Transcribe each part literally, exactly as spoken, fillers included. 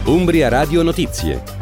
Umbria Radio Notizie.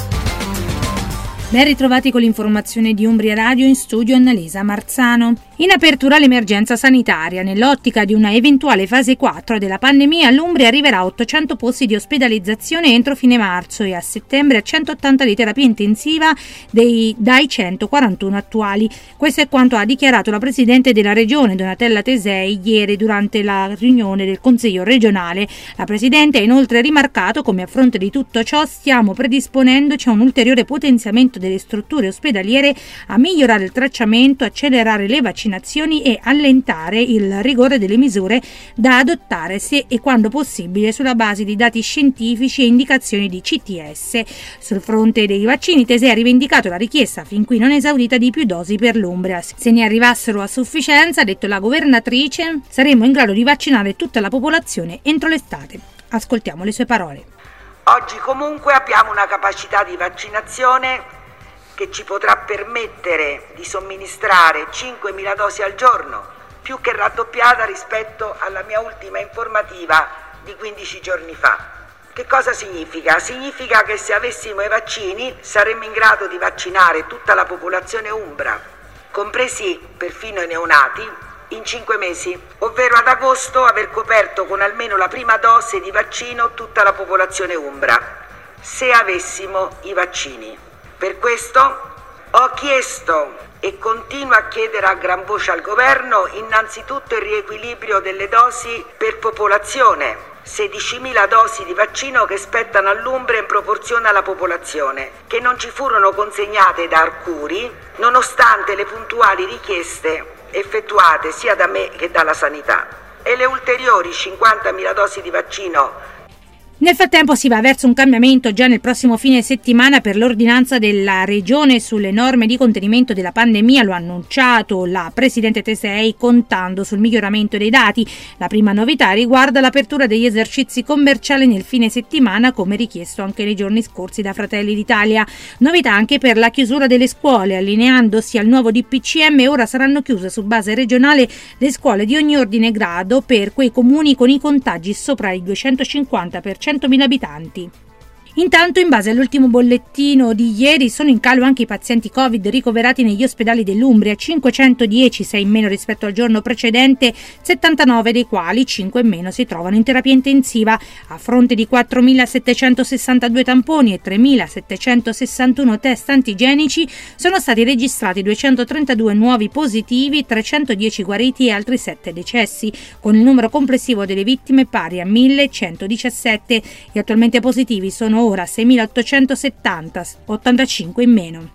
Ben ritrovati con l'informazione di Umbria Radio, in studio Annalisa Marzano. In apertura l'emergenza sanitaria. Nell'ottica di una eventuale fase quattro della pandemia, l'Umbria arriverà a ottocento posti di ospedalizzazione entro fine marzo e a settembre a centottanta di terapia intensiva dei, dai centoquarantuno attuali. Questo è quanto ha dichiarato la Presidente della Regione, Donatella Tesei, ieri durante la riunione del Consiglio regionale. La Presidente ha inoltre rimarcato come a fronte di tutto ciò stiamo predisponendoci a un ulteriore potenziamento delle strutture ospedaliere, a migliorare il tracciamento, accelerare le vaccinazioni e allentare il rigore delle misure da adottare se e quando possibile sulla base di dati scientifici e indicazioni di C T S. Sul fronte dei vaccini, Tesei ha rivendicato la richiesta fin qui non esaurita di più dosi per l'Umbria. Se ne arrivassero a sufficienza, ha detto la governatrice, saremo in grado di vaccinare tutta la popolazione entro l'estate. Ascoltiamo le sue parole. Oggi comunque abbiamo una capacità di vaccinazione che ci potrà permettere di somministrare cinquemila dosi al giorno, più che raddoppiata rispetto alla mia ultima informativa di quindici giorni fa. Che cosa significa? Significa che se avessimo i vaccini saremmo in grado di vaccinare tutta la popolazione umbra, compresi perfino i neonati, in cinque mesi, ovvero ad agosto aver coperto con almeno la prima dose di vaccino tutta la popolazione umbra, se avessimo i vaccini. Per questo ho chiesto e continuo a chiedere a gran voce al Governo innanzitutto il riequilibrio delle dosi per popolazione, sedicimila dosi di vaccino che spettano all'Umbria in proporzione alla popolazione, che non ci furono consegnate da Arcuri, nonostante le puntuali richieste effettuate sia da me che dalla sanità, e le ulteriori cinquantamila dosi di vaccino. Nel frattempo si va verso un cambiamento già nel prossimo fine settimana per l'ordinanza della Regione sulle norme di contenimento della pandemia, lo ha annunciato la Presidente Tesei contando sul miglioramento dei dati. La prima novità riguarda l'apertura degli esercizi commerciali nel fine settimana, come richiesto anche nei giorni scorsi da Fratelli d'Italia. Novità anche per la chiusura delle scuole, allineandosi al nuovo D P C M, ora saranno chiuse su base regionale le scuole di ogni ordine e grado per quei comuni con i contagi sopra i duecentocinquanta per centomila abitanti. Intanto, in base all'ultimo bollettino di ieri, sono in calo anche i pazienti Covid ricoverati negli ospedali dell'Umbria, cinquecentodieci, sei in meno rispetto al giorno precedente, settantanove dei quali cinque in meno si trovano in terapia intensiva. A fronte di quattromilasettecentosessantadue tamponi e tremilasettecentosessantuno test antigenici, sono stati registrati duecentotrentadue nuovi positivi, trecentodieci guariti e altri sette decessi, con il numero complessivo delle vittime pari a millecentodiciassette. Gli attualmente positivi sono ora seimilaottocentosettanta, ottantacinque in meno.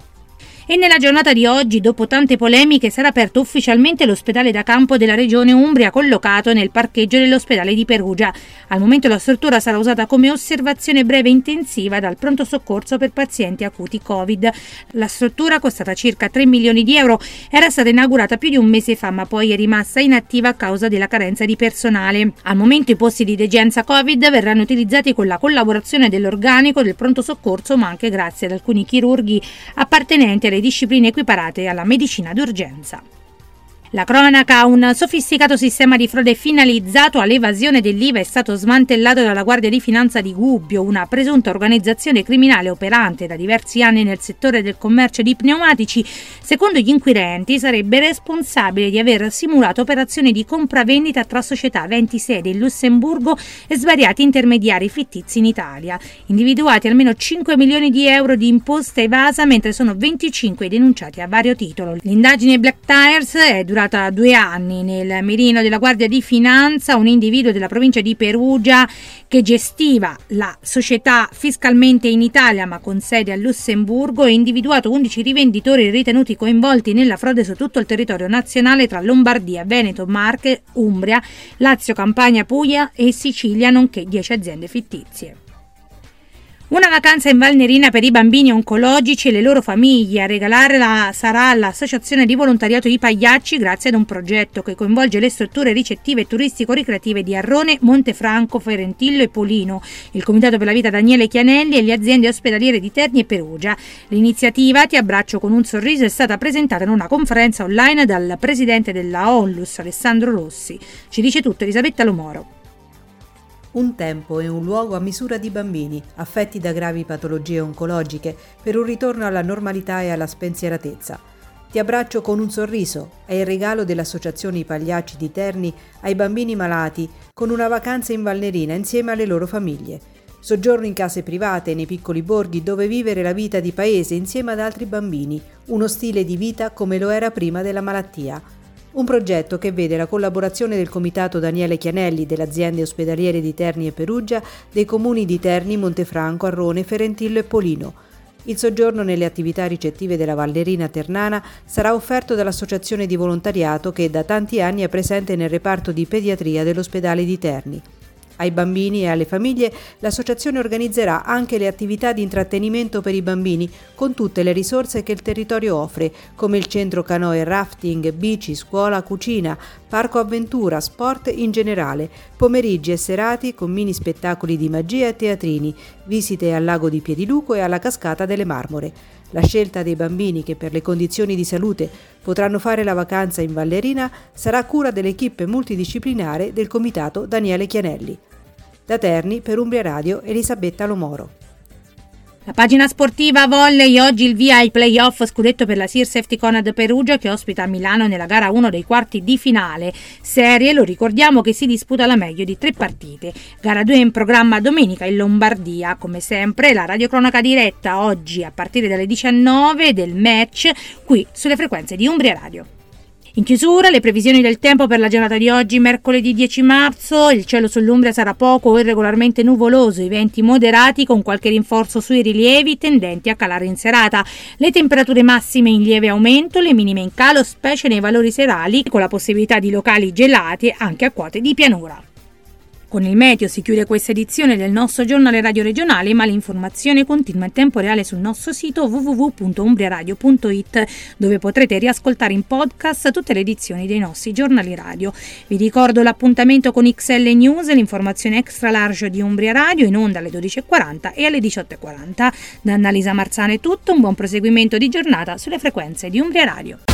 E nella giornata di oggi, dopo tante polemiche, sarà aperto ufficialmente l'ospedale da campo della Regione Umbria, collocato nel parcheggio dell'ospedale di Perugia. Al momento la struttura sarà usata come osservazione breve intensiva dal pronto soccorso per pazienti acuti Covid. La struttura, costata circa tre milioni di euro, era stata inaugurata più di un mese fa, ma poi è rimasta inattiva a causa della carenza di personale. Al momento i posti di degenza Covid verranno utilizzati con la collaborazione dell'organico del pronto soccorso, ma anche grazie ad alcuni chirurghi appartenenti alle discipline equiparate alla medicina d'urgenza. La cronaca: un sofisticato sistema di frode finalizzato all'evasione dell'I V A è stato smantellato dalla Guardia di Finanza di Gubbio, una presunta organizzazione criminale operante da diversi anni nel settore del commercio di pneumatici. Secondo gli inquirenti sarebbe responsabile di aver simulato operazioni di compravendita tra società aventi sede in Lussemburgo e svariati intermediari fittizi in Italia. Individuati almeno cinque milioni di euro di imposta evasa, mentre sono venticinque denunciati a vario titolo. L'indagine Black Tires è durata due anni. Nel mirino della Guardia di Finanza un individuo della provincia di Perugia che gestiva la società fiscalmente in Italia ma con sede a Lussemburgo, ha individuato undici rivenditori ritenuti coinvolti nella frode su tutto il territorio nazionale tra Lombardia, Veneto, Marche, Umbria, Lazio, Campania, Puglia e Sicilia, nonché dieci aziende fittizie. Una vacanza in Val Nerina per i bambini oncologici e le loro famiglie. A regalarla sarà l'associazione di volontariato I Pagliacci, grazie ad un progetto che coinvolge le strutture ricettive e turistico-ricreative di Arrone, Montefranco, Ferentillo e Polino, il Comitato per la Vita Daniele Chianelli e le aziende ospedaliere di Terni e Perugia. L'iniziativa Ti abbraccio con un sorriso è stata presentata in una conferenza online dal presidente della Onlus, Alessandro Rossi. Ci dice tutto Elisabetta Lomoro. Un tempo e un luogo a misura di bambini affetti da gravi patologie oncologiche per un ritorno alla normalità e alla spensieratezza. Ti abbraccio con un sorriso è il regalo dell'Associazione I Pagliacci di Terni ai bambini malati con una vacanza in Valnerina insieme alle loro famiglie. Soggiorno in case private nei piccoli borghi dove vivere la vita di paese insieme ad altri bambini, uno stile di vita come lo era prima della malattia. Un progetto che vede la collaborazione del Comitato Daniele Chianelli, delle aziende ospedaliere di Terni e Perugia, dei comuni di Terni, Montefranco, Arrone, Ferentillo e Polino. Il soggiorno nelle attività ricettive della Valnerina Ternana sarà offerto dall'associazione di volontariato che da tanti anni è presente nel reparto di pediatria dell'ospedale di Terni. Ai bambini e alle famiglie l'associazione organizzerà anche le attività di intrattenimento per i bambini con tutte le risorse che il territorio offre, come il centro canoe rafting, bici, scuola, cucina, parco avventura, sport in generale, pomeriggi e serate con mini spettacoli di magia e teatrini, visite al lago di Piediluco e alla cascata delle Marmore. La scelta dei bambini che per le condizioni di salute potranno fare la vacanza in Valnerina sarà a cura dell'equipe multidisciplinare del Comitato Daniele Chianelli. Da Terni, per Umbria Radio, Elisabetta Lomoro. La pagina sportiva volley, oggi il via ai playoff scudetto per la Sir Safety Conad Perugia che ospita a Milano nella gara uno dei quarti di finale. Serie, lo ricordiamo, che si disputa la meglio di tre partite. Gara due in programma domenica in Lombardia. Come sempre la radiocronaca diretta oggi a partire dalle diciannove del match qui sulle frequenze di Umbria Radio. In chiusura, le previsioni del tempo per la giornata di oggi, mercoledì dieci marzo. Il cielo sull'Umbria sarà poco o irregolarmente nuvoloso, i venti moderati con qualche rinforzo sui rilievi tendenti a calare in serata. Le temperature massime in lieve aumento, le minime in calo, specie nei valori serali, con la possibilità di locali gelati anche a quote di pianura. Con il meteo si chiude questa edizione del nostro giornale radio regionale, ma l'informazione continua in tempo reale sul nostro sito w w w punto umbriaradio punto i t, dove potrete riascoltare in podcast tutte le edizioni dei nostri giornali radio. Vi ricordo l'appuntamento con X L News, l'informazione extra large di Umbria Radio, in onda alle dodici e quaranta e alle diciotto e quaranta. Da Annalisa Marzano è tutto, un buon proseguimento di giornata sulle frequenze di Umbria Radio.